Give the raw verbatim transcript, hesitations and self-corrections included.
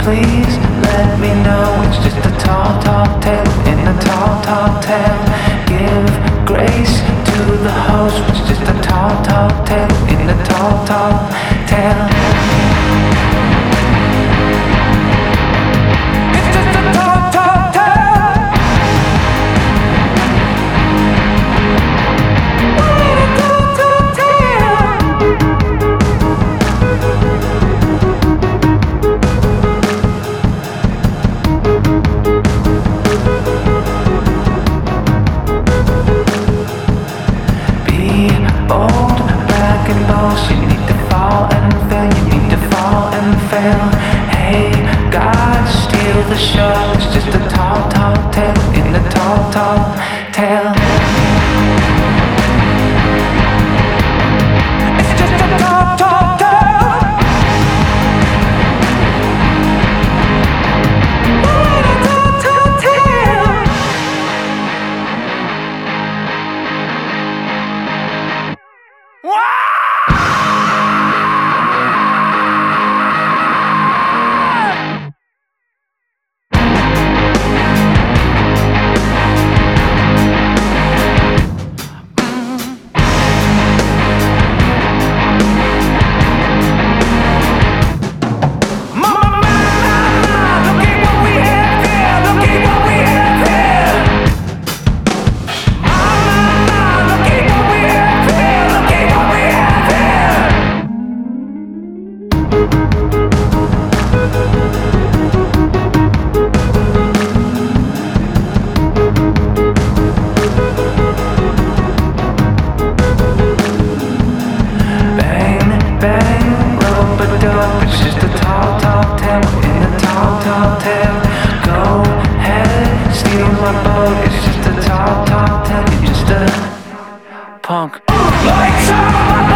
Please let me know. It's just a tall, tall tale in a tall, tall tale. Give grace to the host. It's just a tall, tall tale in a tall, tall tale. It's just a tall, tall tale. A tall, tall tale. Bold, black and bold. You need to fall and fail. You need to fall and fail. Hey, God, steal the show. It's just a tall, tall tale in a tall, tall tale. It's just a tall, tall tale. What a tall, tall tale. What? It's just a tall, tall tale in a tall, tall tale. Go ahead, steal my boat. It's just a tall, tall tale. You're just a punk. Lights out!